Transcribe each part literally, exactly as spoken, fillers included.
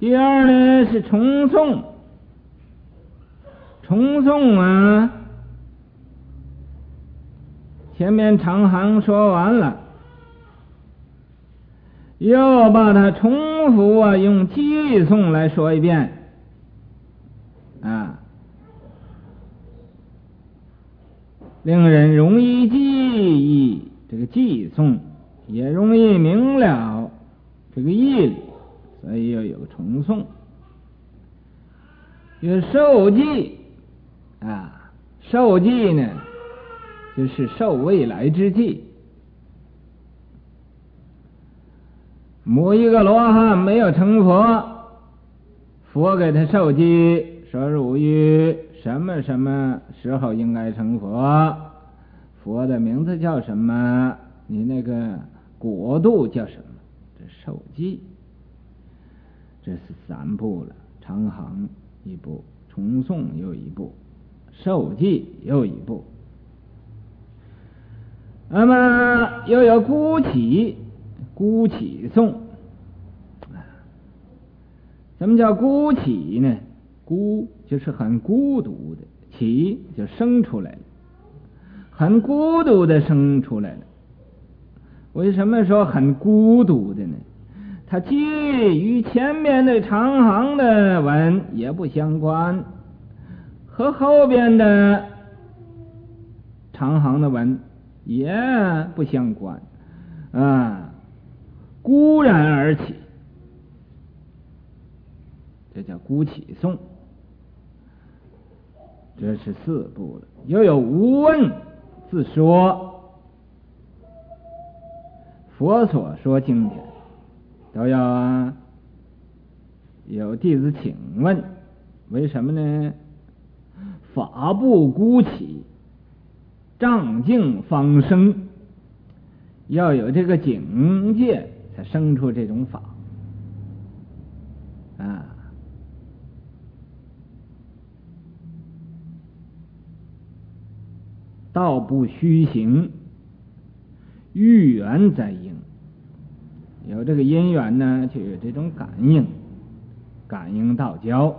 第二呢是重诵，重诵啊，前面长行说完了，又把它重复啊，用记诵来说一遍啊，令人容易记忆，这个记诵也容易明了这个义理，所以要有重诵。有受记啊，受记呢就是受未来之记。某一个罗汉没有成佛，佛给他受记，说汝于什么什么时候应该成佛，佛的名字叫什么，你那个国度叫什么，这受记。这是三步了，长行一步，重诵又一步，受记又一步。那么又有孤起，孤起诵。什么叫孤起呢？孤就是很孤独的，起就生出来了，很孤独的生出来了。为什么说很孤独的呢？它既与前面的长行的文也不相关，和后边的长行的文也不相关啊，孤然而起，这叫孤起诵。这是四部了。又有无问自说，佛所说经典都要啊有弟子请问，为什么呢？法不孤起，障境方生，要有这个境界才生出这种法啊。道不虚行，遇缘在应。有这个因缘呢，就有这种感应，感应道交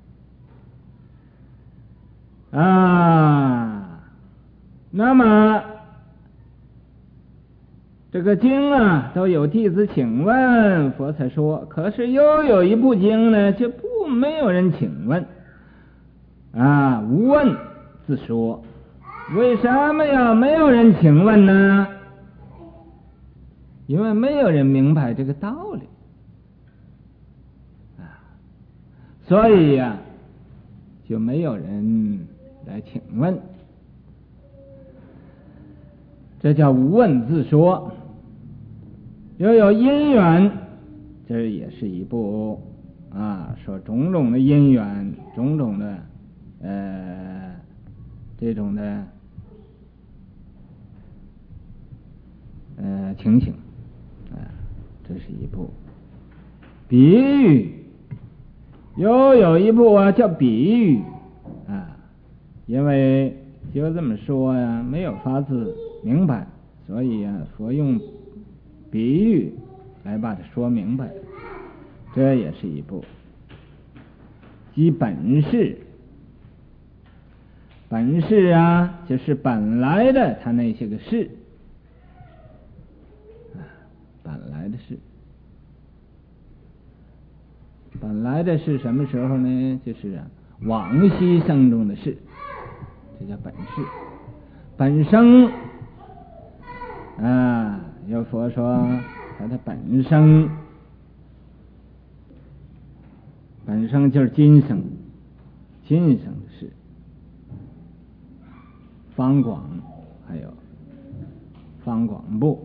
啊。那么这个经啊，都有弟子请问，佛才说。可是又有一部经呢，就不没有人请问啊，无问自说。为什么呀？没有人请问呢？因为没有人明白这个道理啊，所以呀、啊，就没有人来请问。这叫无问自说。又有因缘，这也是一部啊，说种种的因缘，种种的呃这种的呃情形啊，这是一部。比喻又有一部啊，叫比喻啊，因为就这么说呀，没有法子明白，所以啊，佛用比喻来把它说明白，这也是一部。即本事，本事啊，就是本来的他那些个事啊，本来的事。本来的是什么时候呢？就是啊，往昔生中的事，这叫本事。本生啊，有佛说它的本生，本生就是今生，今生的事。方广还有方广部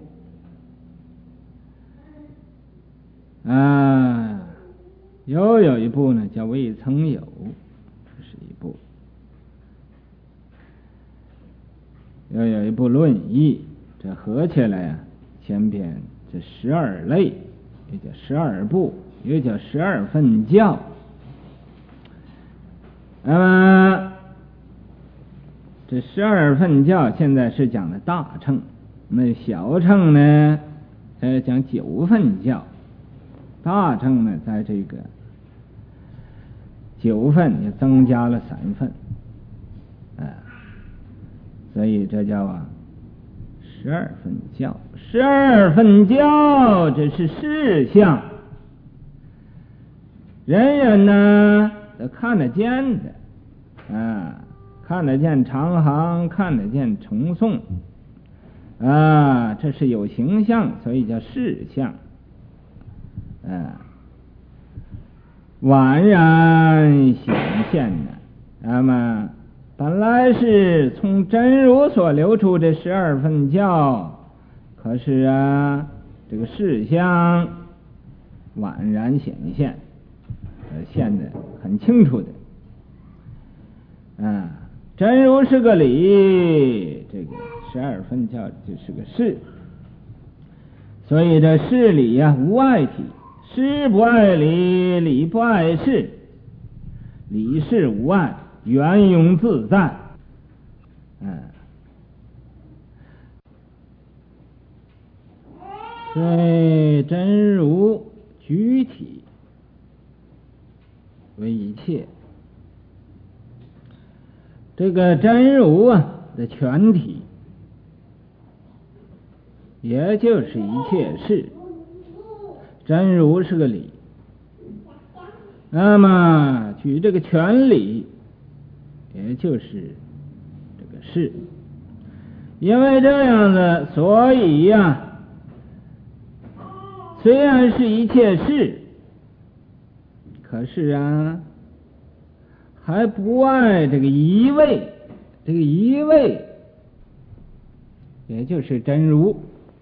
啊。又有一部呢，叫未曾有，这是一部。又有一部论义，这合起来啊，前边这十二类，也叫十二部，又叫十二分教。那么这十二分教现在是讲的大乘，那小乘呢，呃讲九分教。大乘呢，在这个九份也增加了三份，啊，所以这叫啊十二分教。十二分教这是事相，人人呢都看得见的啊，看得见长行，看得见重诵啊，这是有形象，所以叫事相啊，宛然显现的。那么本来是从真如所流出的十二分教，可是啊这个事相宛然显现，现得很清楚的啊，真如是个理，这个十二分教就是个事，所以这事理呀、啊、无碍体，事不碍理，理不碍事，理事无碍，圆融自在。嗯，所以真如具体为一切，这个真如啊的全体，也就是一切事。真如是个理，那么举这个全理，也就是这个事。因为这样子，所以呀、啊，虽然是一切事，可是啊，还不碍这个一味，这个一味，也就是真如。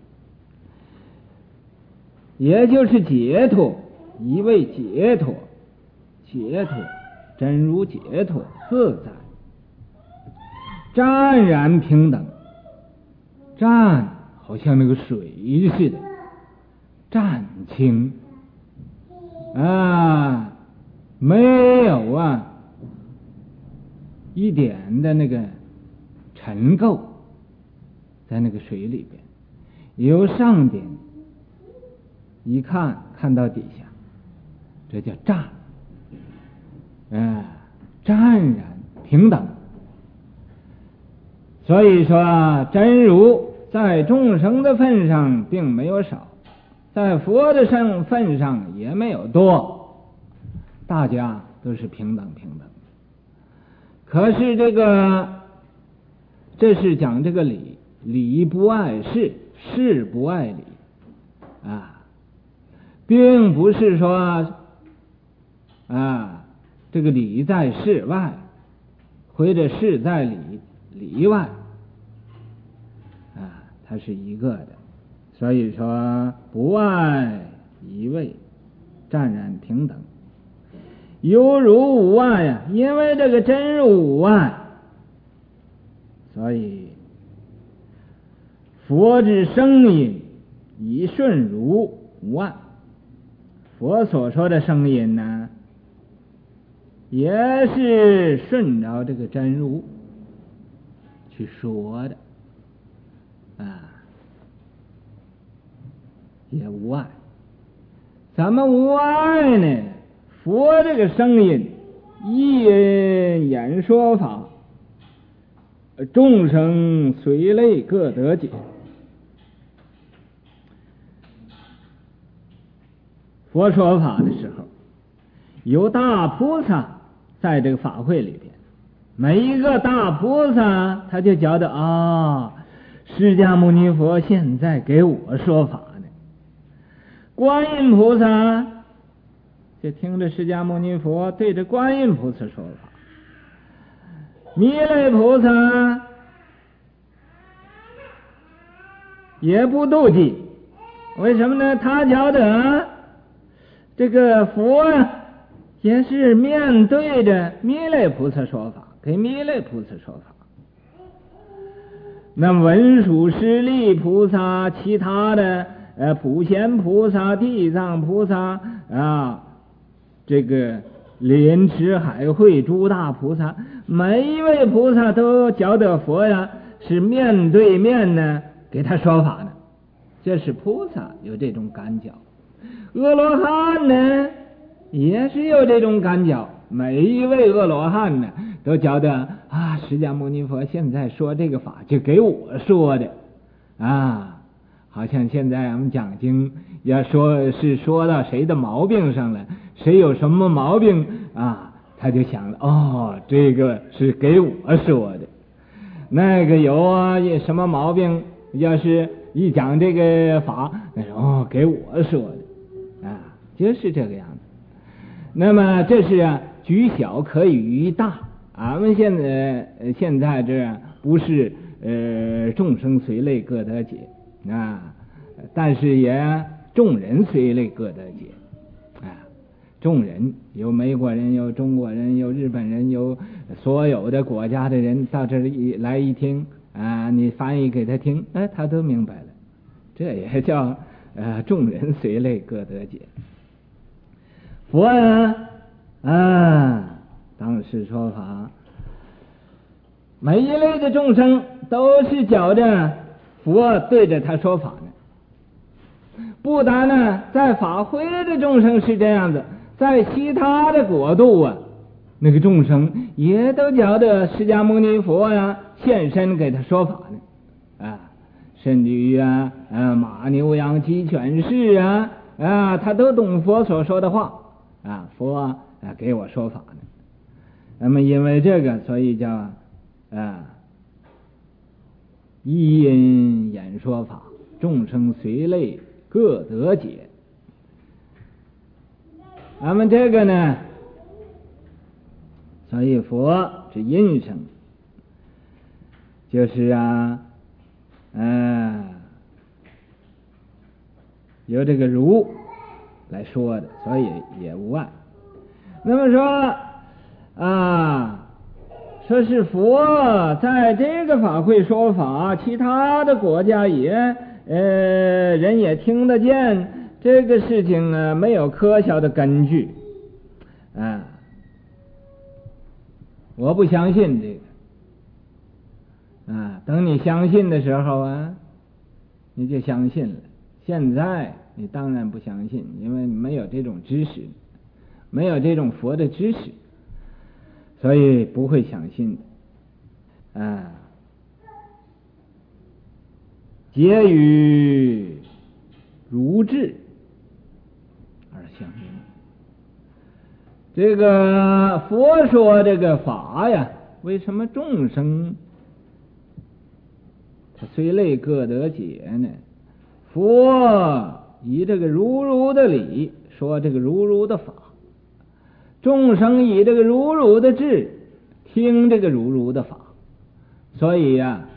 也就是解脱，一味解脱，解脱，真如解脱自在，湛然平等，湛好像那个水似的，湛清啊，没有啊一点的那个尘垢在那个水里边，由上点一看看到底下，这叫湛，啊，湛然平等。所以说真如在众生的份上并没有少，在佛的身份上也没有多，大家都是平等平等。可是这个这是讲这个理，理不碍事，事不碍理啊，并不是说啊这个理在事外，或者事在理理外啊，它是一个的。所以说不碍一味，湛然平等，犹如无碍呀、啊。因为这个真如无碍，所以佛之声音以顺如无碍。佛所说的声音呢，也是顺着这个真如去说的啊，也无碍。怎么无碍呢？佛这个声音一人演说法，众生随类各得解。佛说法的时候，有大菩萨在这个法会里边，每一个大菩萨他就觉得啊，释迦牟尼佛现在给我说法呢。观音菩萨就听着释迦牟尼佛对着观音菩萨说法，弥勒菩萨也不妒忌，为什么呢？他觉得这个佛也是面对着弥勒菩萨说法，给弥勒菩萨说法。那文殊师利菩萨，其他的呃普贤菩萨、地藏菩萨啊，这个莲池海会诸大菩萨，每一位菩萨都觉得佛呀是面对面呢给他说法呢，这是菩萨有这种感觉。阿罗汉呢也是有这种感觉， 每一位阿罗汉呢，都觉得啊，释迦牟尼佛现在说这个法就给我说的啊，好像现在我们讲经要说是说到谁的毛病上了，谁有什么毛病啊，他就想了，哦，这个是给我说的，那个有啊什么毛病，要是一讲这个法，那是哦给我说的啊，就是这个样子。那么这是啊，举小可以于大。俺们现在现在这不是呃众生随类各得解啊，但是也众人随类各得解啊。众人有美国人，有中国人，有日本人，有所有的国家的人到这里来一听啊，你翻译给他听，哎，他都明白了。这也叫呃众人随类各得解。佛呢啊，当时说法，每一类的众生都是觉着佛对着他说法呢。不但呢，在法会的众生是这样子，在其他的国度啊，那个众生也都觉得释迦牟尼佛呀、啊、现身给他说法呢啊，甚至于啊，啊马牛羊鸡犬士啊啊，他都懂佛所说的话啊，佛啊给我说法呢。那么因为这个，所以叫啊一因演说法，众生随类各得解。那么这个呢，所以佛是因声，就是啊，嗯、啊，由这个如来说的，所以也无碍。那么说啊，说是佛在这个法会说法，其他的国家也呃人也听得见，这个事情呢没有科学的根据啊，我不相信这个啊。等你相信的时候啊，你就相信了。现在你当然不相信，因为你没有这种知识，没有这种佛的知识，所以不会相信的啊。结于如智而相应。这个佛说这个法呀，为什么众生他虽类各得解呢？佛以这个如如的理说这个如如的法，众生以这个如如的智听这个如如的法，所以呀、啊，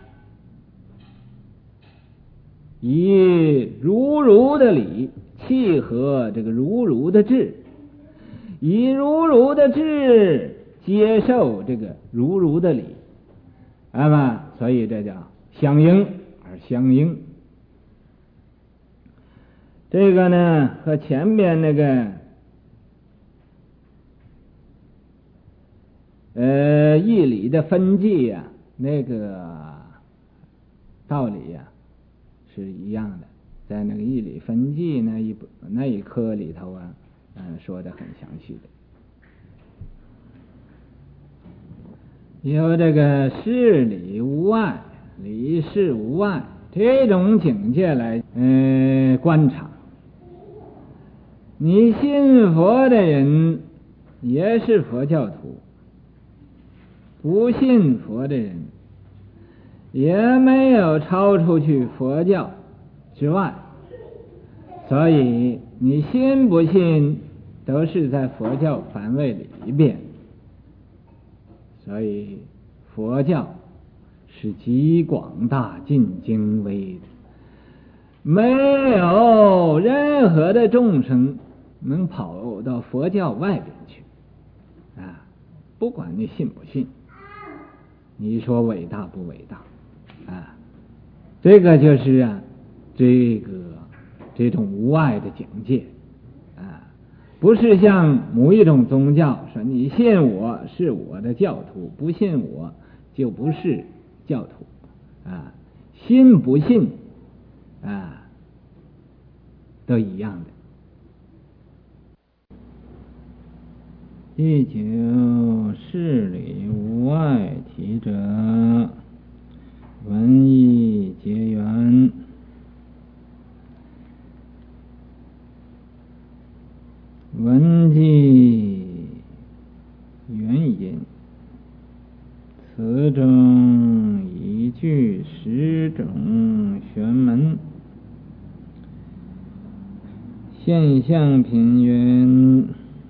以如如的理契合这个如如的智，以如如的智接受这个如如的理，那么所以这叫相应而相应。这个呢和前面那个呃义理的分际呀、啊，那个道理呀、啊、是一样的，在那个义理分际那一那一科里头啊，嗯、呃，说的很详细的。由这个事理无碍，理事无碍这种境界来呃观察。你信佛的人也是佛教徒，不信佛的人也没有超出去佛教之外，所以你信不信都是在佛教范围里边。所以佛教是极广大尽精微的，没有任何的众生能跑到佛教外边去啊！不管你信不信，你说伟大不伟大啊？这个就是啊，这个这种无碍的境界啊，不是像某一种宗教说你信我是我的教徒，不信我就不是教徒啊，信不信啊都一样的。 第九，事理无外体者，文艺结缘。文记原因，此中一句十种玄门。现象品云：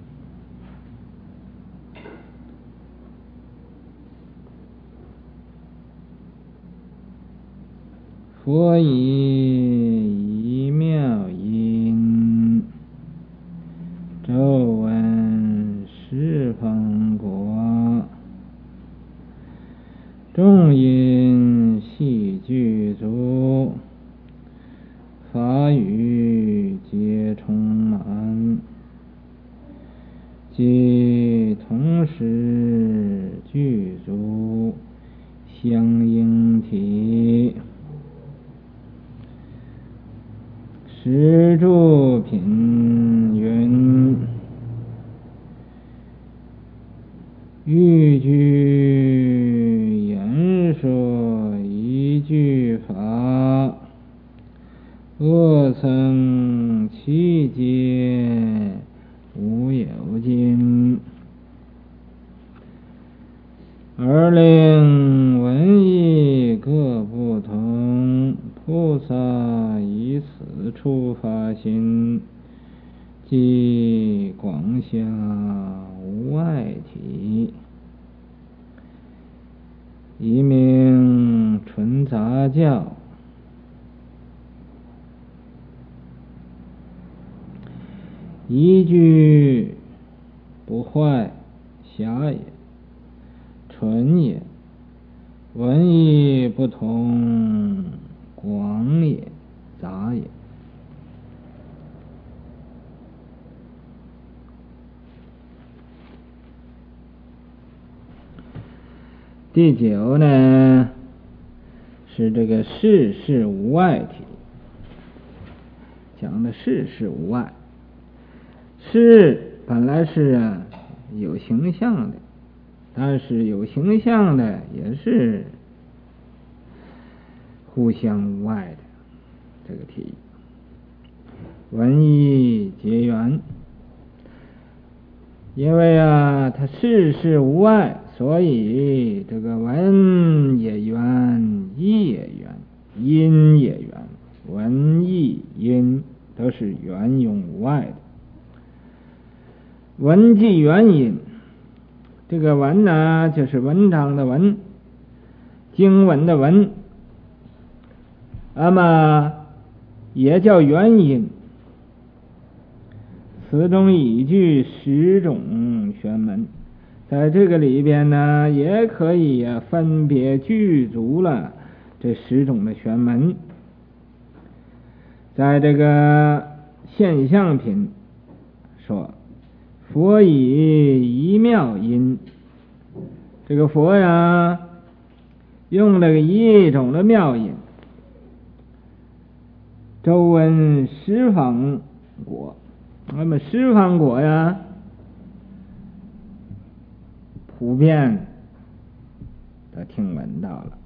佛以一妙音，周闻十方国，众因细具足，法语皆充满，即同时具足相应体。十住品云：欲据言说一句法，恶僧其皆无有尽，而令文艺各不同。菩萨以此处发心，即广下无碍体，一名纯杂教。一句不坏，狭也；纯也。文艺不同，广也，杂也。第九呢，是这个事事无碍体，讲的事事无碍。事本来是啊有形象的，但是有形象的也是互相无碍的这个题。文艺结缘，因为啊它事事无碍，所以这个文也缘，义也缘，音也缘，文义音都是圆融无碍的。文即元音，这个文呢就是文章的文，经文的文，那么也叫元音。此中已具十种玄门，在这个里边呢也可以啊分别具足了这十种的玄门。在这个现象品说，佛以一妙音，这个佛呀用了一种的妙音，周闻十方国。那么十方国呀普遍的听闻到了，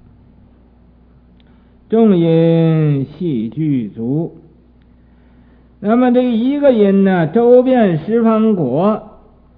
众音细具足。那么这一个音呢，周遍十方国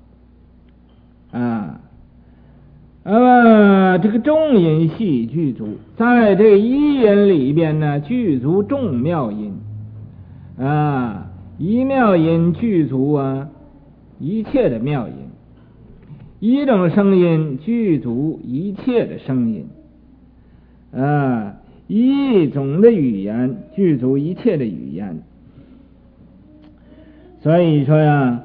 啊，那么这个众音细具足，在这一音里边呢，具足众妙音啊，一妙音具足啊一切的妙音，一种声音具足一切的声音啊，一种的语言具足一切的语言。所以说呀，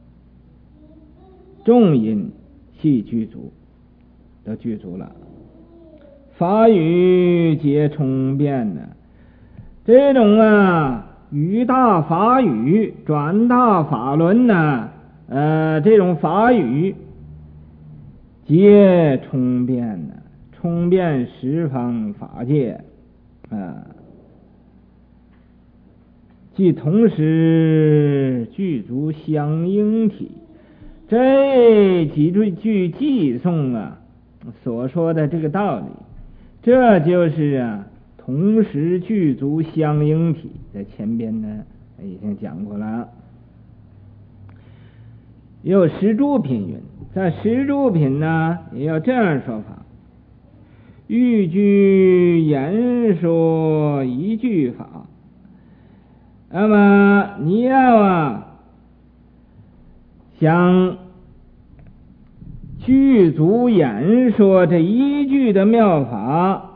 众音细具足，都具足了。法语皆充遍呢，这种啊语大法语，转大法轮呢，呃，这种法语皆充遍呢，充遍十方法界啊。即同时具足相应体， 这几句偈颂啊所说的这个道理，这就是啊同时具足相应体，在前边呢已经讲过了。有十住品云，在十住品呢也有这样说法：欲据言说一句法。那么你要啊想具足演说这一句的妙法，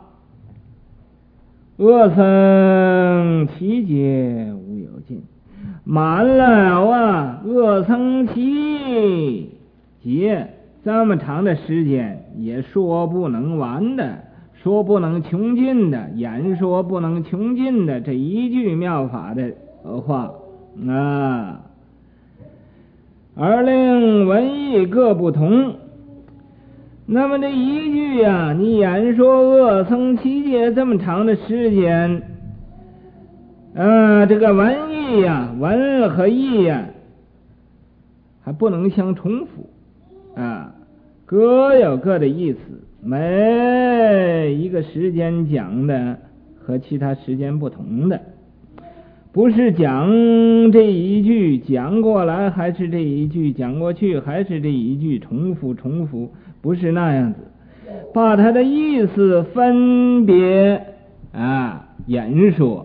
恶僧其劫无有尽，满了啊恶僧其劫，这么长的时间也说不能完的，说不能穷尽的，演说不能穷尽的这一句妙法的话啊，而令文义各不同。那么这一句呀、啊，你演说恶僧其劫这么长的时间，呃，这个文义呀、啊，文和义呀、啊，还不能相重复啊，各有各的意思，每一个时间讲的和其他时间不同的，不是讲这一句讲过来，还是这一句讲过去，还是这一句重复重复，不是那样子，把它的意思分别啊言说，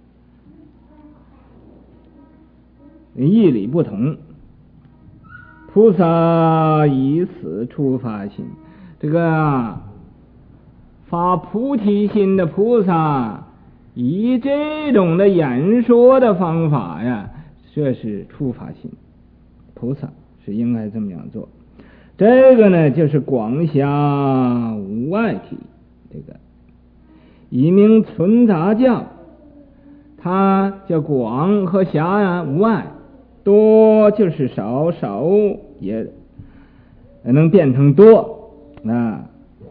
义理不同。菩萨以此出发心，这个、啊、发菩提心的菩萨以这种的演说的方法呀，这是出发心，菩萨是应该这么样做。这个呢就是广狭无碍体，这个以名存杂教，它叫广和狭呀、啊、无碍，多就是少，少也能变成多啊。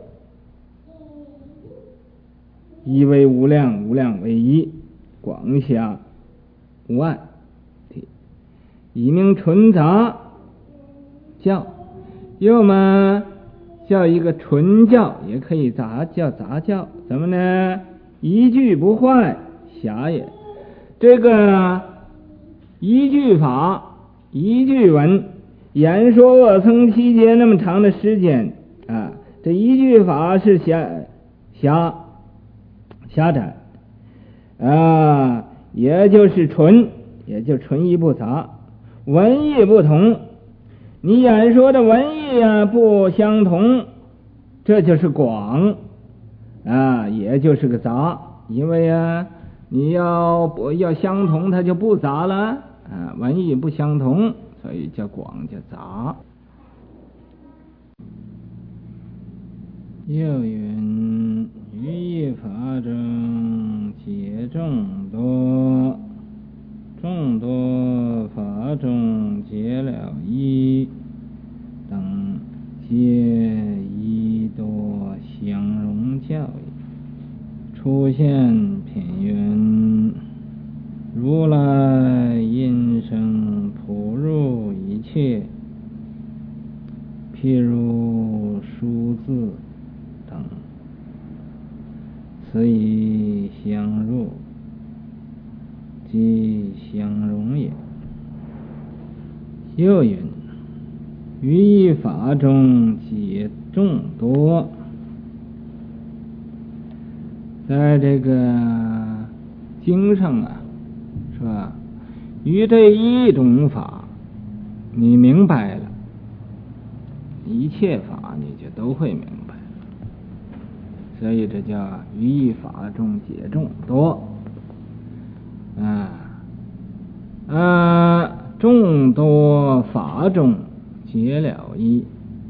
一为无量，无量为一，广狭无碍体，以名纯杂教。又嘛叫一个纯教，也可以杂叫杂教，怎么呢？一句不坏，狭也。这个一句法，一句文，言说恶僧期间那么长的时间啊，这一句法是狭狭狭窄啊，也就是纯，也就纯一不杂，文义不同。你演说的文义啊不相同，这就是广啊，也就是个杂，因为啊你要不要相同，它就不杂了啊，文义不相同，所以叫广叫杂。又云于一法中解众多，众多法中解了一，等皆一多相容教义。出现品云：如来因声普入一切，譬如数字等，此以相入，即相容也。又云：于一法中解众多，在这个经上啊，是吧？于这一种法，你明白了，一切法你就都会明白，所以这叫于一法中解众多啊啊，众多法中解了一。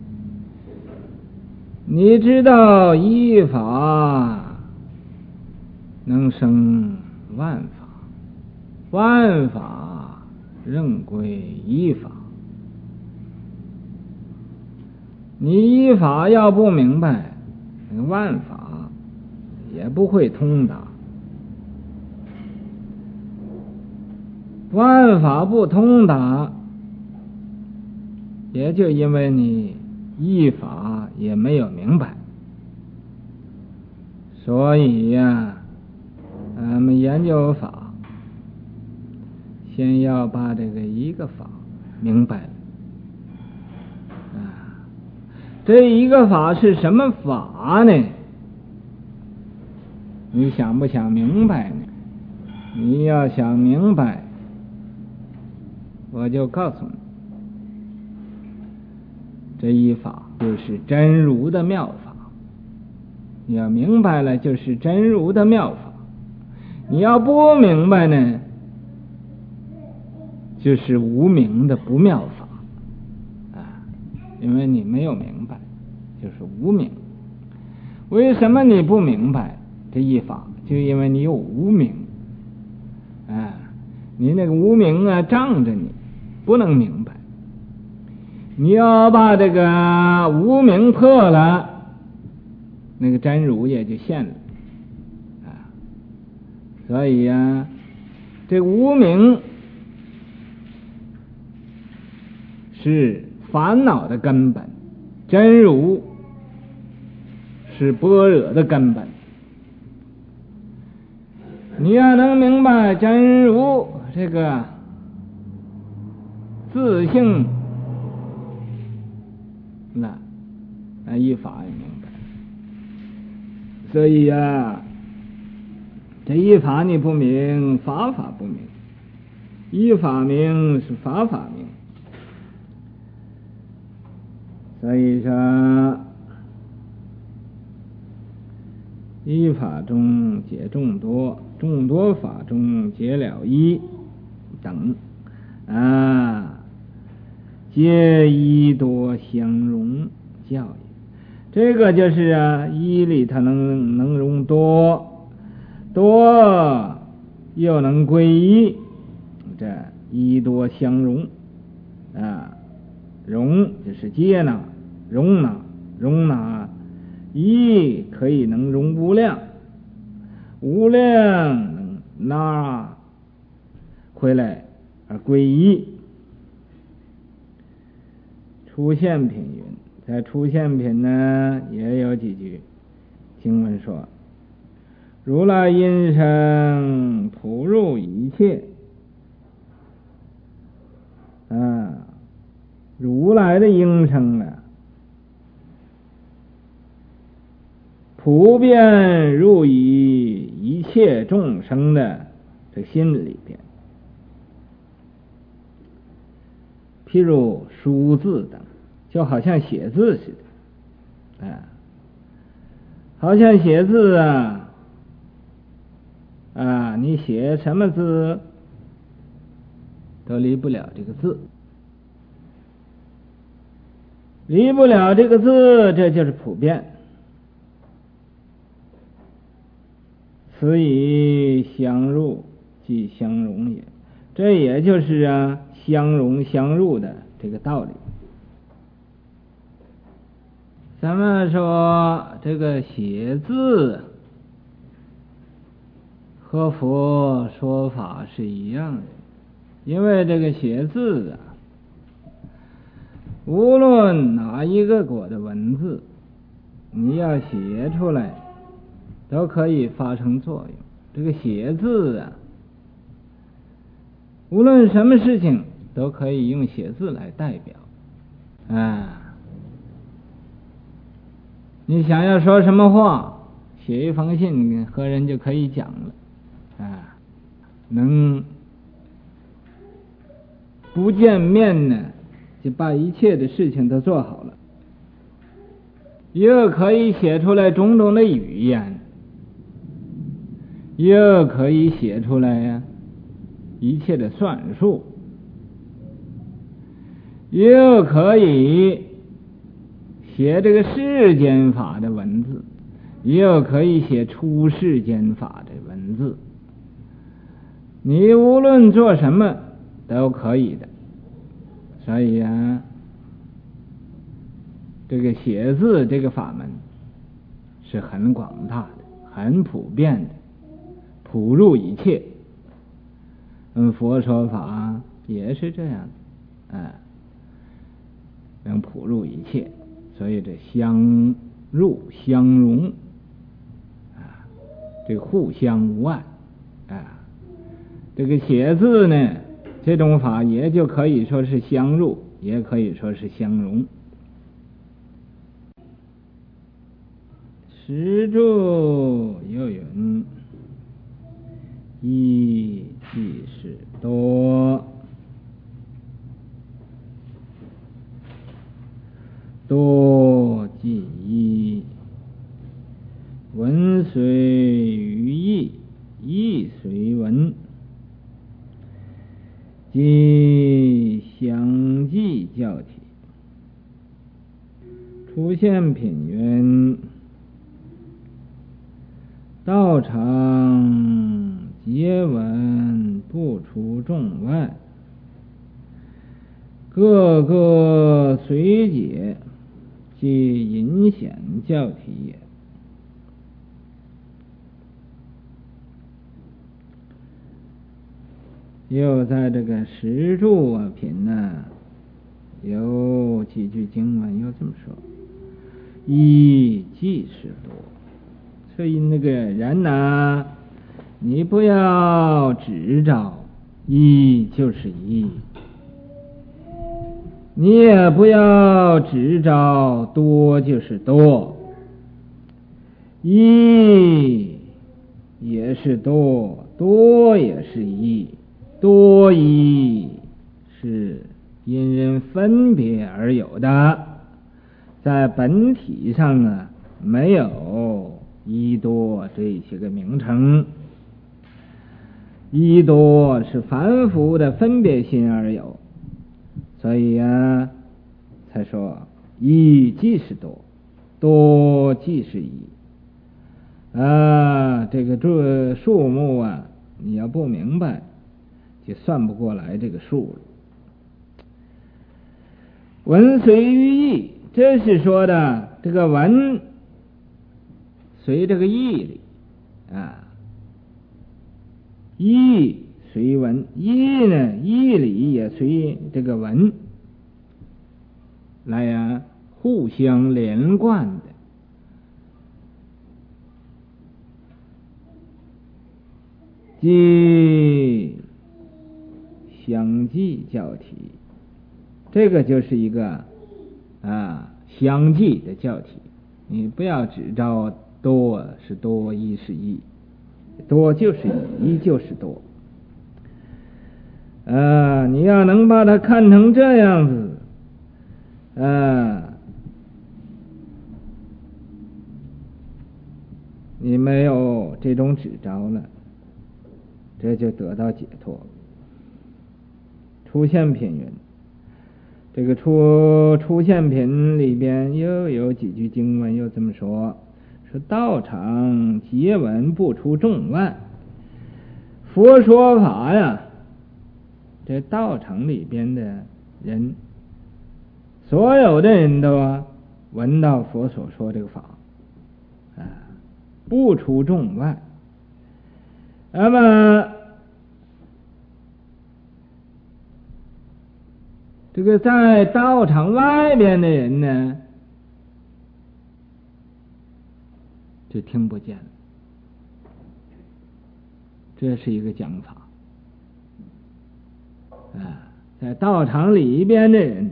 你知道一法能生万法，万法任归一法。你一法要不明白，万法也不会通达。万法不通达， 也就因为你依法也没有明白，所以呀，俺们研究法，先要把这个一个法明白了啊。这一个法是什么法呢？你想不想明白呢？你要想明白，我就告诉你，这一法就是真如的妙法。你要明白了，就是真如的妙法。你要不明白呢，就是无明的不妙法啊，因为你没有明白，就是无明。为什么你不明白这一法？就因为你有无明啊，你那个无明啊障着你，不能明白。你要把这个无明破了，那个真如也就现了啊。所以呀、啊，这无明是烦恼的根本，真如是般若的根本。你要能明白真如这个自性，那那一法也明白。所以呀、啊，这一法你不明，法法不明；一法明是法法明。所以说，一法中解众多，众多法中解了一等啊，皆一多相容教育。这个就是啊，一里它能能容多，多又能归一，这一多相容啊，容就是接纳，容纳，容纳。一可以能容无量，无量能拿回来而归一。出现品云，在出现品呢也有几句经文说：如来音声普入一切啊，如来的音声啊，普遍入于一切众生的这心里边，譬如书字等，就好像写字似的，啊，好像写字啊，啊，你写什么字都离不了这个字，离不了这个字，这就是普遍。此以相入即相容也，这也就是啊相容相入的这个道理。咱们说这个写字和佛说法是一样的，因为这个写字啊，无论哪一个国的文字，你要写出来都可以发生作用。这个写字啊，无论什么事情都可以用写字来代表啊。你想要说什么话，写一封信和人就可以讲了啊，能不见面呢就把一切的事情都做好了。又可以写出来种种的语言，又可以写出来呀、啊、一切的算术，又可以写这个世间法的文字，又可以写出世间法的文字。你无论做什么都可以的。所以啊，这个写字这个法门是很广大的，很普遍的，普入一切。嗯，佛说法也是这样的，啊， 普入一切，所以这相入相融啊，这个互相无碍啊。这个写字呢，这种法也就可以说是相入，也可以说是相融。石柱又云：一即是多，多即一，文随于义，义随文，即相继教体。出现品云：道场皆闻不出众外，各个随解，即隐显教体也。又在这个石柱啊品呢，有几句经文又这么说：一即是多。所以那个人呢，你不要执着一就是一，你也不要执着多就是多，一也是多，多也是一，多一是因人分别而有的，在本体上呢没有一多这些个名称，一多是凡夫的分别心而有，所以呀，才说一即是多，多即是一啊。这个这数目啊，你要不明白，就算不过来这个数了。文随于义，这是说的这个文随这个义里啊，义随文，义呢义里也随这个文来呀、啊、互相连贯的。即相继教体，这个就是一个啊相继的教体，你不要只着多是多，一是一，多就是一，一就是多。啊，你要能把它看成这样子，啊，你没有这种执着了，这就得到解脱。出现品云，这个出出现品里边又有几句经文又这么说，说道场皆闻不出众外。佛说法呀，这道场里边的人，所有的人都闻到佛所说这个法啊，不出众外。那么这个在道场外边的人呢，就听不见了。这是一个讲法啊，在道场里边的人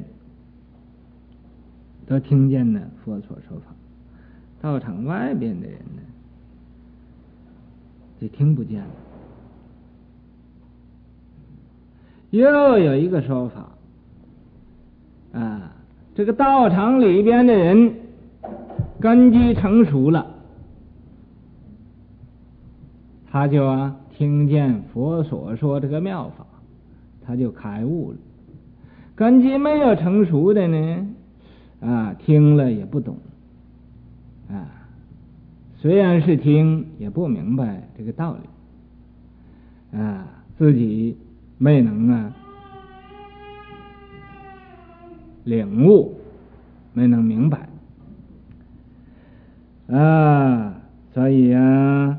都听见了佛所说法，道场外边的人呢，就听不见了。又有一个说法啊，这个道场里边的人根基成熟了，他就啊听见佛所说这个妙法，他就开悟了。根基没有成熟的呢，啊听了也不懂，啊虽然是听也不明白这个道理，啊自己没能啊领悟，没能明白啊，所以啊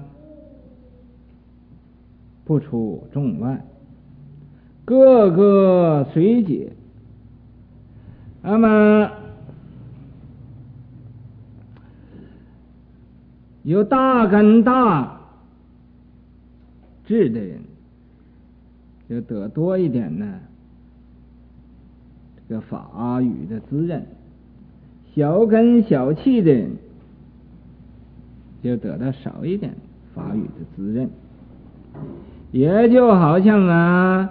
不出众外，各个随解。那么有大根大智的人，就得多一点呢这个法语的滋润；小根小气的人，就得到少一点法语的滋润。也就好像啊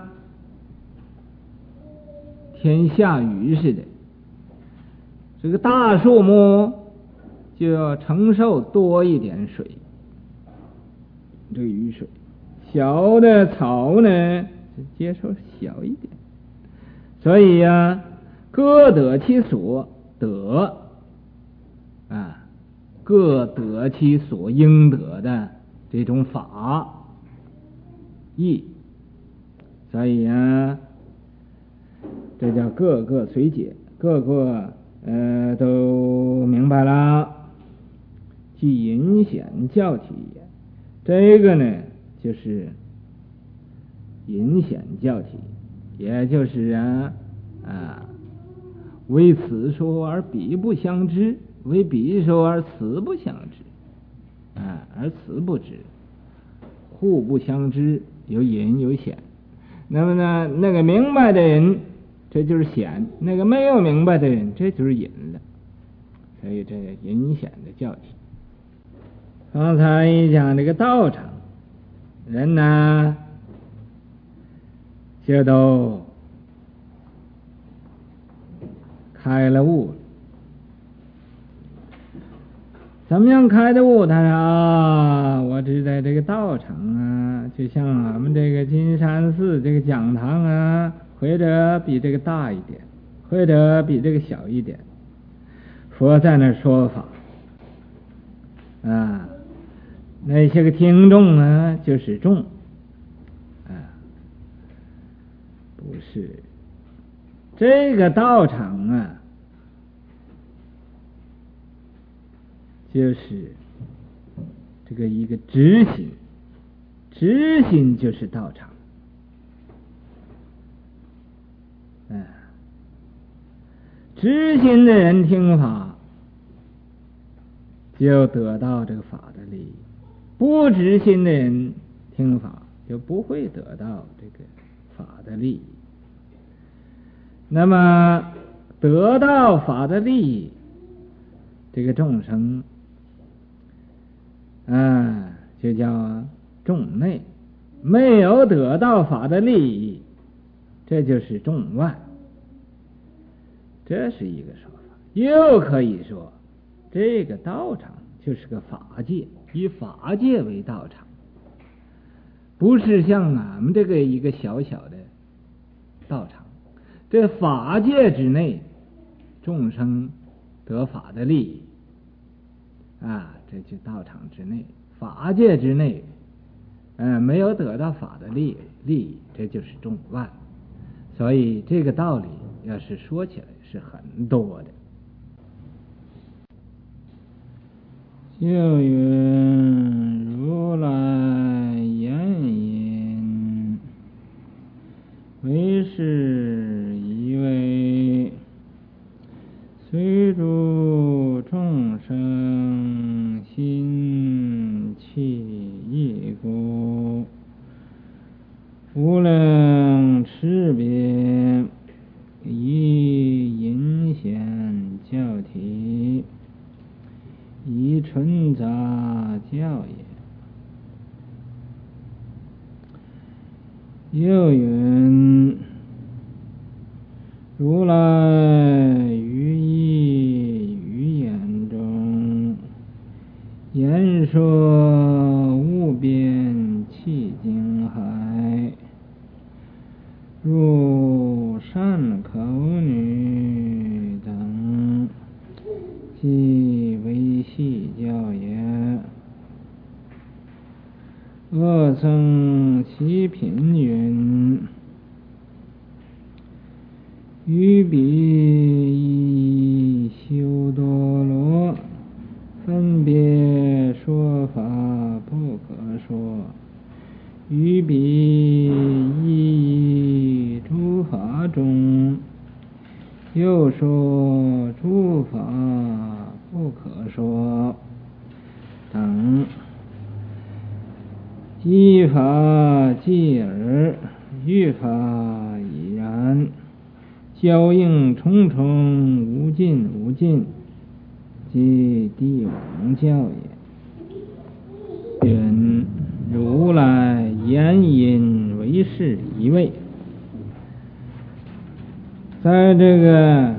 天下雨似的，这个大树木就要承受多一点水，这个雨水；小的草呢接受小一点。所以呀、啊，各得其所得啊，各得其所应得的这种法义。所以啊，这叫各个随解，各个呃都明白了。即隐显教体，这个呢就是隐显教体，也就是啊啊为此说而彼不相知，为彼说而此不相知，啊而此不知，互不相知，有隐有显。那么呢，那个明白的人这就是显，那个没有明白的人这就是隐了。所以这个隐显的教体。刚才一讲这个道场人呢就都开了悟了。怎么样开的悟？他说啊，我只在这个道场啊，就像俺们这个金山寺这个讲堂啊，或者比这个大一点，或者比这个小一点，佛在那说法啊，那些个听众啊就是众啊，不是这个道场啊，就是这个一个执行，执行就是道场。嗯，执行的人听法，就得到这个法的利益；不执行的人听法，就不会得到这个法的利益。那么得到法的利益，这个众生啊，就叫众内；没有得到法的利益，这就是众外。这是一个说法。又可以说，这个道场就是个法界，以法界为道场，不是像俺们这个一个小小的道场。这法界之内，众生得法的利益啊，这就道场之内；法界之内，呃，没有得到法的利利益，这就是众外。所以这个道理要是说起来是很多的。就云如来言引，为是以为随诸众生心气意故，无能识别，以隐显教体，以纯杂教也。又云如来于意语言中，言说无边契经海，如善口女等，即为细教也。恶僧其品云，于彼以修多罗，分别说法不可说，于彼以诸法中，又说诸法不可说。 等。依法继而，欲法已然，交应重重，无尽无尽，即帝王教也。云如来言隐为是一位。在这个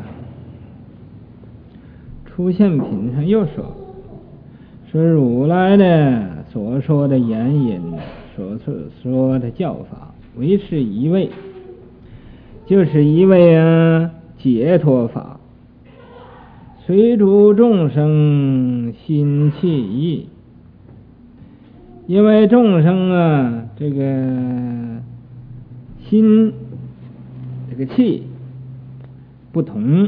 出现品上又说，说如来的所说的言隐，所说的教法，为是一位，就是一位啊解脱法，随诸众生心气意。因为众生啊，这个心这个气不同，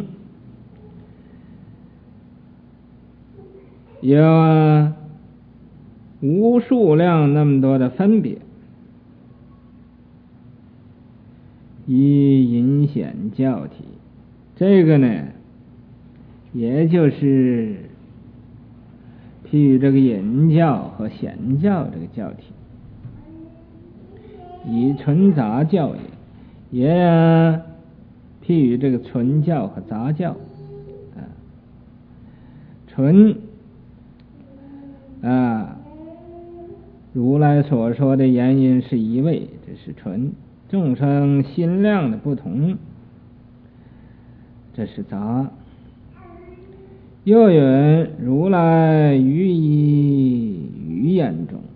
有啊无数量那么多的分别，以隐显教体，这个呢也就是譬喻这个隐教和显教这个教体，以纯杂教也，也啊譬喻这个纯教和杂教啊，纯啊，如来所说的言因是一位，这是纯；众生心量的不同，这是杂。又云如来于一语言中，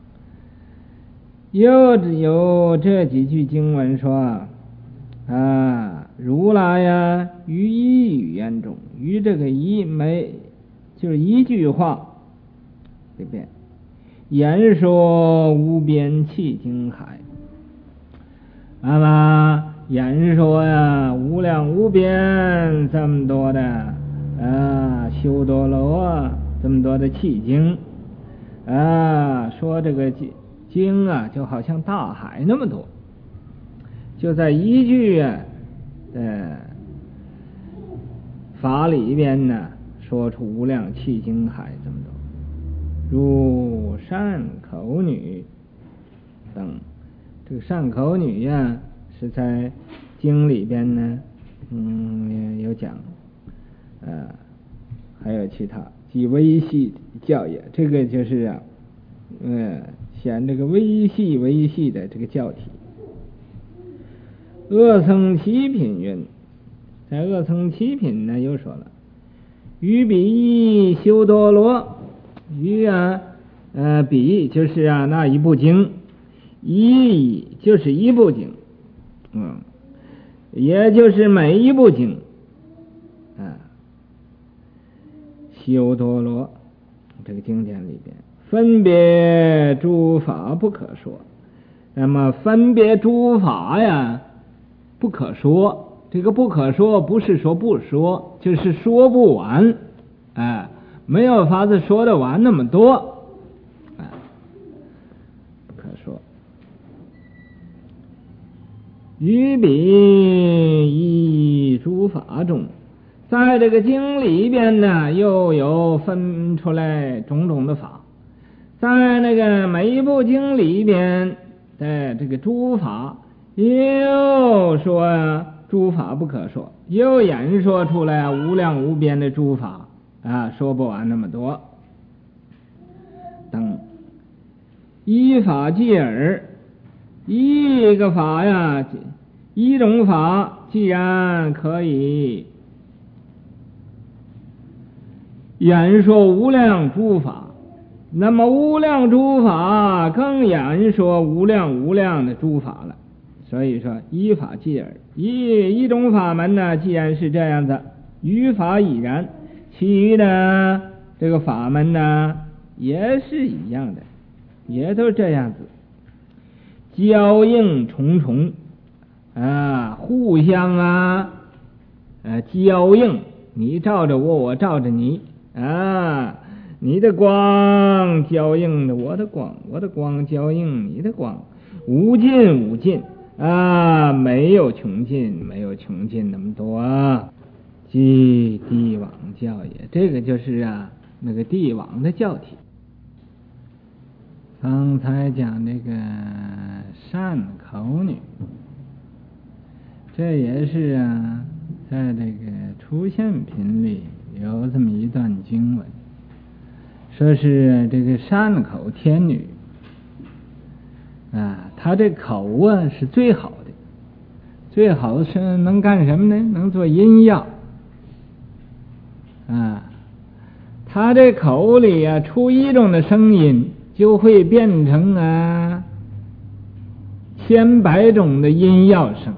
又有这几句经文说啊，如来呀于一语言中，于这个一没就是一句话里边言说无边气经海，那么言说呀无量无边这么多的啊修多罗啊，这么多的气经啊，说这个经啊就好像大海那么多，就在一句啊呃法里边呢说出无量气经海这么多，如善口女等。这个善口女呀、啊、是在经里边呢嗯有讲，呃还有其他即微细教也，这个就是啊呃显这个微细微细的这个教体。恶僧七品云，在恶僧七品呢又说了，于比修多罗，于啊呃比就是啊那一部经，一就是一部经，嗯，也就是每一部经啊，修多罗这个经典里边分别诸法不可说，那么分别诸法呀不可说，这个不可说不是说不说，就是说不完，哎，没有法子说得完那么多，哎，不可说。于彼一诸法中，在这个经里边呢又有分出来种种的法，在那个每一部经里边的这个诸法又说啊诸法不可说，又演说出来无量无边的诸法啊，说不完那么多等。依法继耳，一个法呀，一种法既然可以演说无量诸法，那么无量诸法更演说无量无量的诸法了。所以说依法继耳，一一种法门呢既然是这样子，于法已然，其余的这个法门呢也是一样的，也都这样子，交应重重啊，互相啊呃交应，你照着我，我照着你啊，你的光交应着我的光，我的光交应你的光，无尽无尽啊，没有穷尽，没有穷尽那么多啊，即帝王教也，这个就是啊那个帝王的教体。 刚才讲这个善口女，这也是啊，在这个出现品里有这么一段经文，说是这个善口天女啊，她这口啊是最好的，最好是能干什么呢？能做音药啊。她这口里啊出一种的声音，就会变成啊千百种的音药声。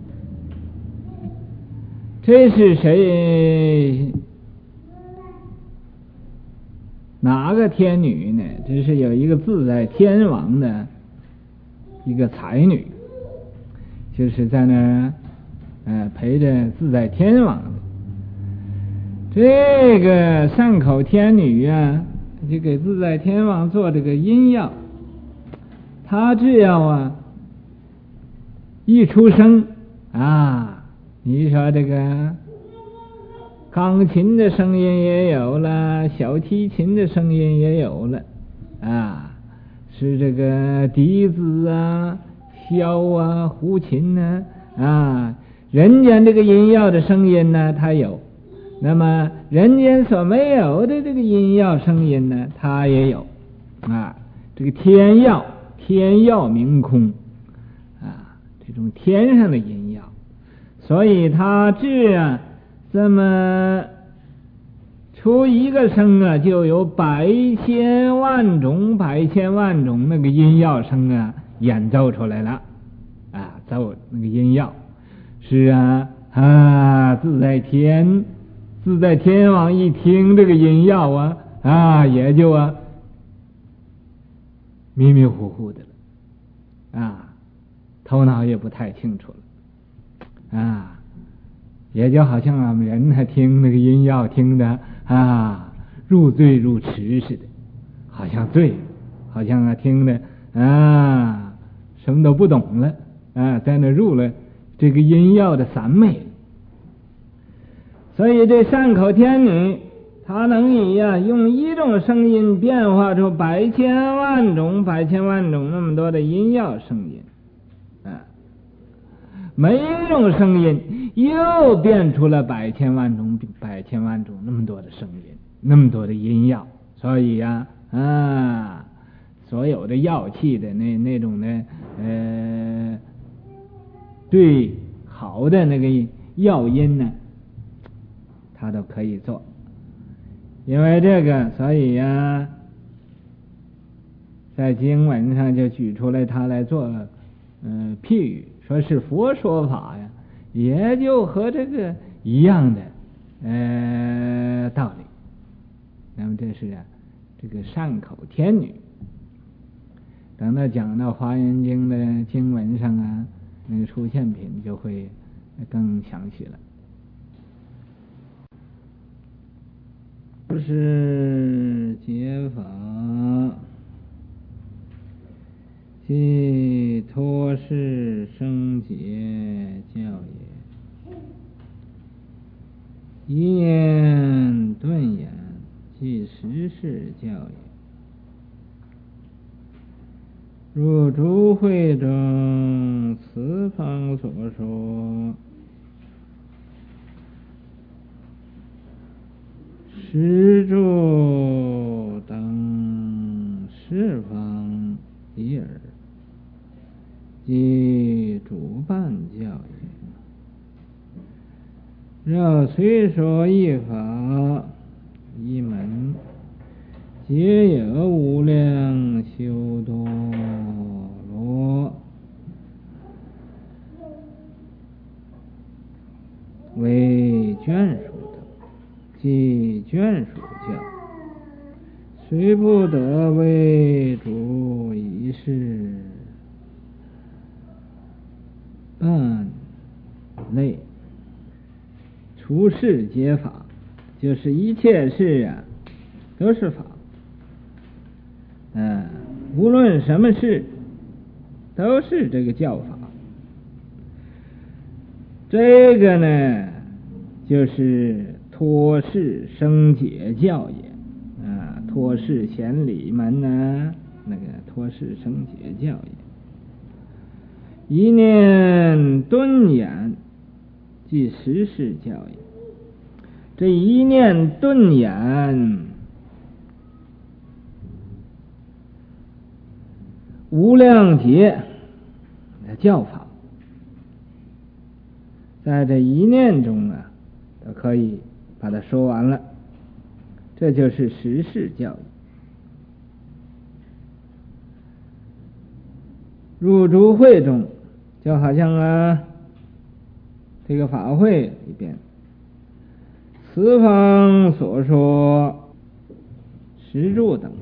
这是谁？哪个天女呢？这是有一个自在天王的一个才女，就是在那儿呃陪着自在天王的。这个善口天女啊，就给自在天王做这个音药。他只要啊一出声啊，你说这个钢琴的声音也有了，小提琴的声音也有了啊，是这个笛子啊、箫啊、胡琴呢 啊, 啊，人间这个音药的声音呢，它有。那么人间所没有的这个音药声音呢，它也有啊。这个天药，天药明空啊，这种天上的音药，所以它治啊这么出一个声啊，就有百千万种、百千万种那个音药声啊演奏出来了啊，奏那个音药是啊啊，自在天。自在天王一听这个音药啊啊，也就啊迷迷糊糊的了啊，头脑也不太清楚了啊，也就好像我们人还听那个音药听的啊入醉入池似的，好像醉，好像啊听的啊什么都不懂了啊，在那入了这个音药的散美。所以这善口天女，她能以呀、啊、用一种声音变化出百千万种、百千万种那么多的音药声音啊，每一种声音又变出了百千万种、百千万种那么多的声音，那么多的音药。所以呀 啊, 啊，所有的药器的那那种的呃，对好的那个药音呢。他都可以做，因为这个，所以呀、啊，在经文上就举出来他来做，呃，譬喻，说是佛说法呀，也就和这个一样的，呃，道理。那么这是啊，这个善口天女。等到讲到华严经的经文上啊，那个出现品就会更详细了。不是解法，即托事生解教也；一言顿言，即实事教也。如诸会中此方所说，施主等十方一耳，即主办教也。若虽说一法一门，皆有无量修多罗，为眷属即眷属教，虽不得为主一事办类，处事皆法，就是一切事啊都是法，嗯，无论什么事都是这个教法。这个呢就是托事生解教也啊，托事显理门呢、啊，那个托事生解教也。一念顿眼，即十事教也。这一念顿眼，无量劫的教法，在这一念中啊，都可以把它说完了。这就是十事教义。入诸会中，就好像啊，这个法会里边，此方所说十住等，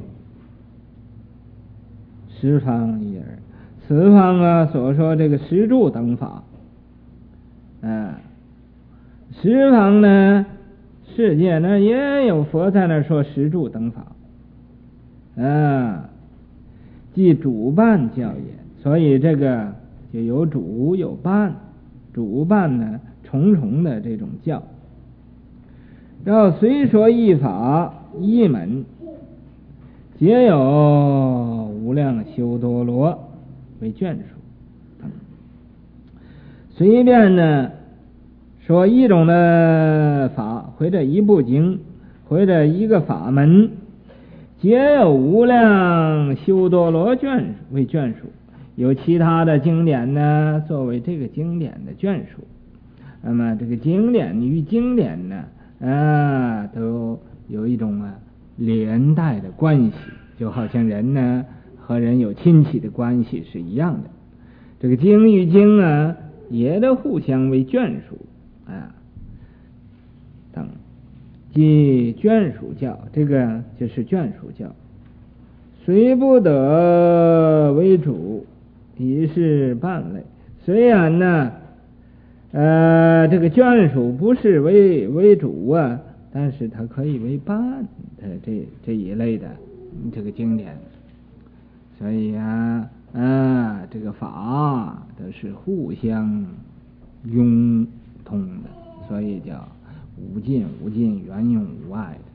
十方一耳。此方啊所说这个十住等法，啊，十方呢，世界呢也有佛在那说十住等法，啊，即主伴教也。所以这个就有主有伴，主伴呢重重的这种教。然后虽说一法一门，皆有无量修多罗为眷属。随便呢说一种的法，或者一部经，或者一个法门，皆有无量修多罗眷为眷属。有其他的经典呢作为这个经典的眷属，那么这个经典与经典呢啊都有一种啊连带的关系，就好像人呢和人有亲戚的关系是一样的。这个经与经啊也都互相为眷属啊等，即眷属教，这个就是眷属教。虽不得为主，即是伴类。虽然呢呃这个眷属不是为为主啊，但是它可以为伴的这这一类的这个经典。所以啊啊这个法都是互相拥通的，所以叫无尽无尽，圆融无碍的。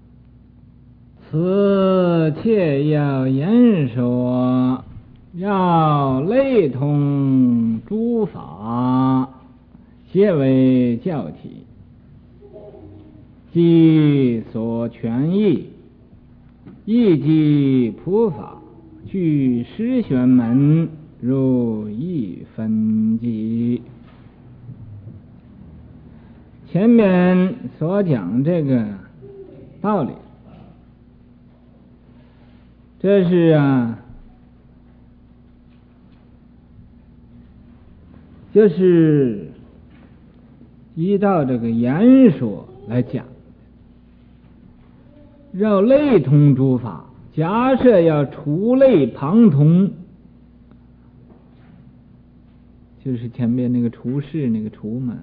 此切要言说，要类通诸法，皆为教体，即所权义，义即普法，据十玄门，如一分际。前面所讲这个道理，这是啊就是依照这个言说来讲，要类通诸法。假设要除类旁通，就是前面那个除世那个除嘛，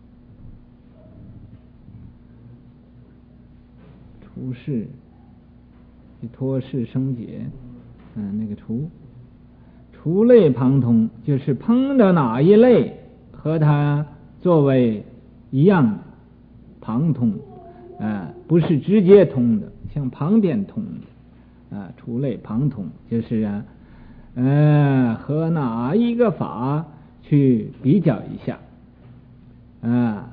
除世托事生解，嗯，那个除除类旁通，就是碰到哪一类和它作为一样的旁通，啊，不是直接通的，像旁边通的，啊，除类旁通，就是啊，呃，和哪一个法去比较一下，啊，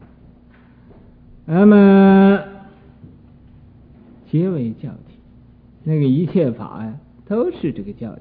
那么皆为教体。那个一切法呀，都是这个教体，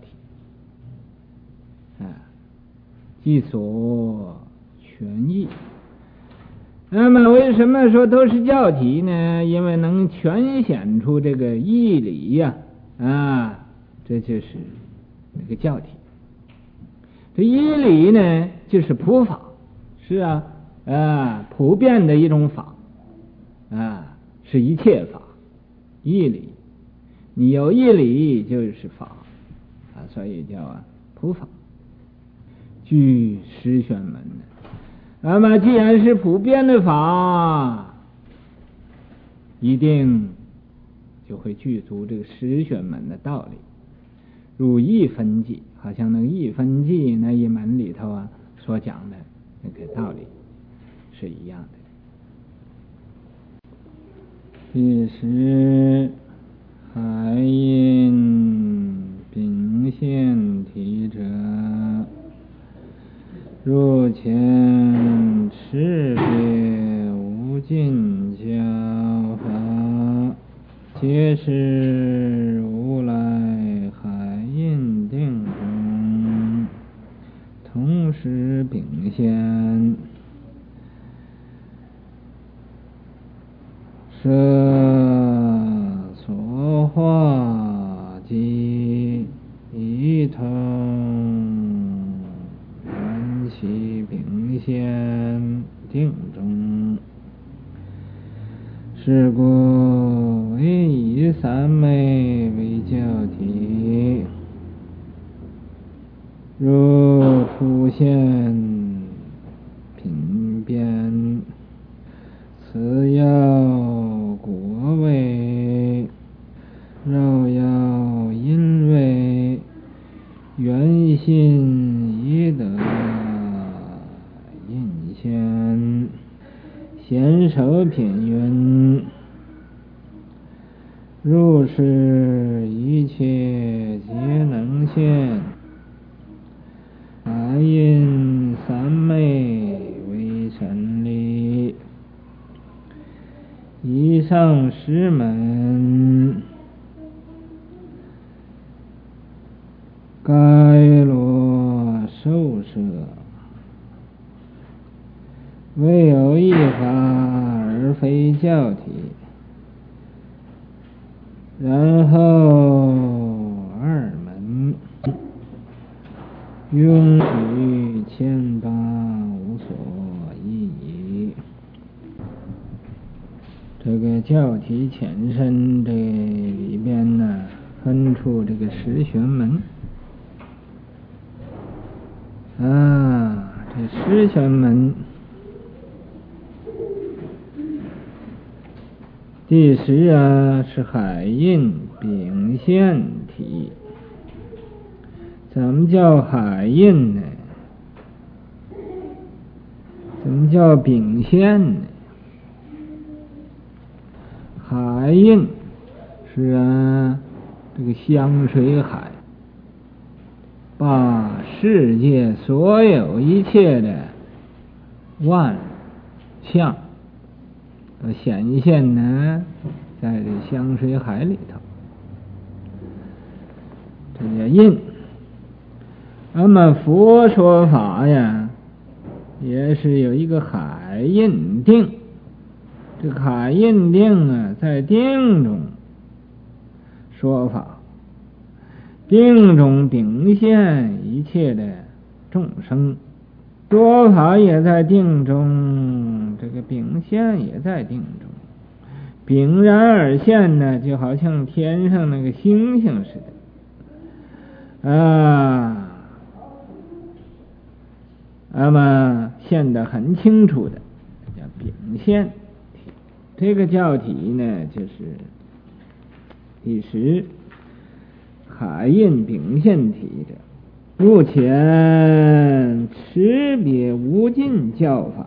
啊，即所权义。那么为什么说都是教体呢？因为能全显出这个义理呀，啊，这就是那个教体。这义理呢，就是普法，是啊，啊，普遍的一种法，啊，是一切法，义理。你有义理就是法啊，所以叫啊普法，据十玄门的。那么既然是普遍的法，一定就会具足这个十玄门的道理。如一分际，好像那个一分际那一门里头啊所讲的那个道理是一样的。第十海印宾尽教法，皆是如来海印定中同时秉现，摄所化机一同缘起秉现定中，是故为以三昧为教体，如出现品变，此要果位，若要因为，缘心已得印现，显手品云，如是一切皆能现，海印三昧为神力。以上十门，该罗受摄，唯有一法而非教体，然后二门允许千八无所异议。这个教体前身这里边呢，分出这个十玄门啊，这十玄门第十啊是海印秉现体。怎么叫海印呢？怎么叫秉现呢？海印是啊，这个香水海把世界所有一切的万象都显现呢，在这香水海里头，这叫印。那么佛说法呀，也是有一个海印定。这个海印定啊，在定中说法，定中秉现一切的众生，说法也在定中，这个秉现也在定中，秉然而现呢，就好像天上那个星星似的啊，那么现得很清楚的，叫秉现。这个教体呢，就是第十海印秉现体者，目前持别无尽教法。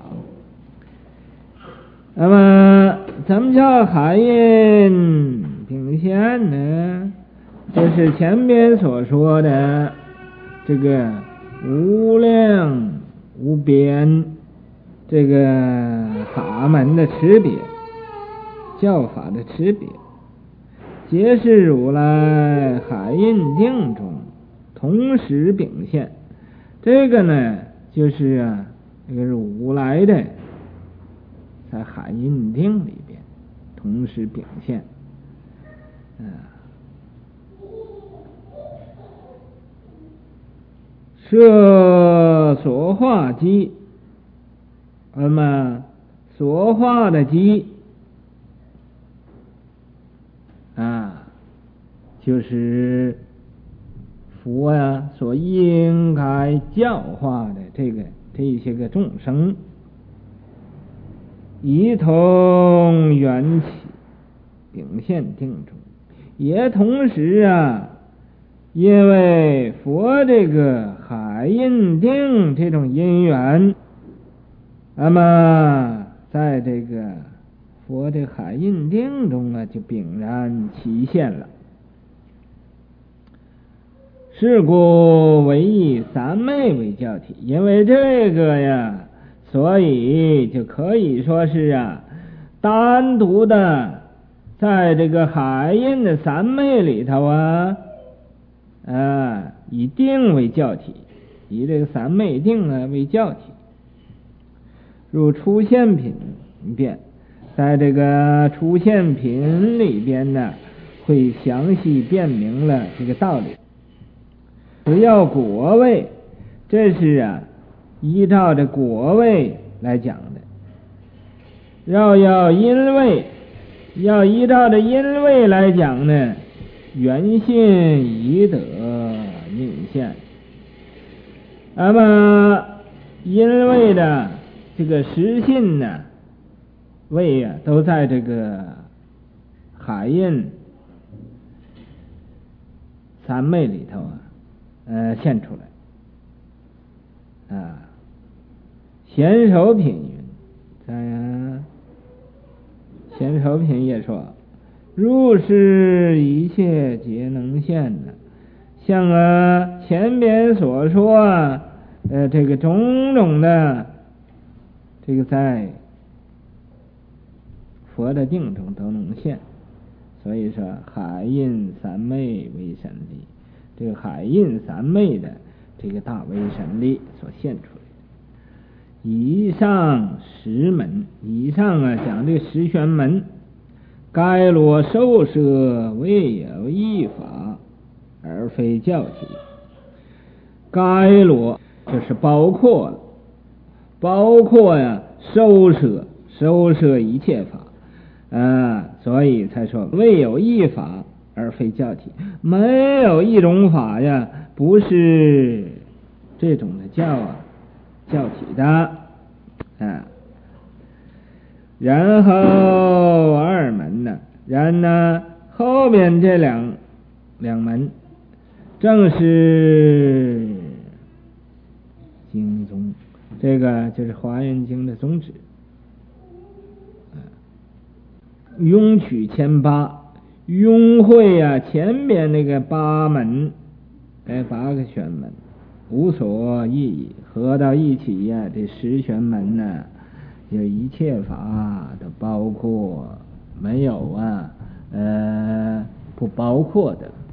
那么怎么叫海印秉现呢？就是前边所说的这个无量无边这个法门的持别，教法的持别，皆是如来海印定中同时秉现。这个呢，就是啊，这个如来的在海印定里边同时秉现啊。摄所化机，那么所化的机啊，就是佛啊所应该教化的这个这些个众生，一同缘起秉现定中，也同时啊，因为佛这个海印定这种因缘，那么在这个佛这海印定中啊，就炳然起现了。是故为以三昧为教体，因为这个呀，所以就可以说是啊， 单独的在这个海印的三昧里头啊，啊，以定为教体，以这个三昧定啊为教体。如出现品变，在这个出现品里边呢，会详细辩明了这个道理。只要果位，这是啊依照这果位来讲的。要要因位，要依照这因位来讲呢，原信已得应现。那么因位的这个实信呢，位啊都在这个海印三昧里头啊，呃现出来啊。贤首品云，在啊贤首品也说，入世一切皆能现的，像啊前边所说啊，呃这个种种的这个在佛的定中都能现。所以说海印三昧为神力，这个海印三昧的这个大威神力所现出来的。以上十门，以上啊讲这个十玄门，该罗受摄未有一法，而非教体。该罗就是包括了，包括呀受摄，受摄一切法啊，所以才说未有一法而非教体，没有一种法呀不是这种的教啊教体的啊。然后二门呢，然呢后边这两两门正是经宗，这个就是华严经的宗旨。拥取前八，拥会啊前边那个八门，哎八个玄门无所异议，合到一起呀、啊，这十玄门呢有一切法都包括，没有啊呃不包括的。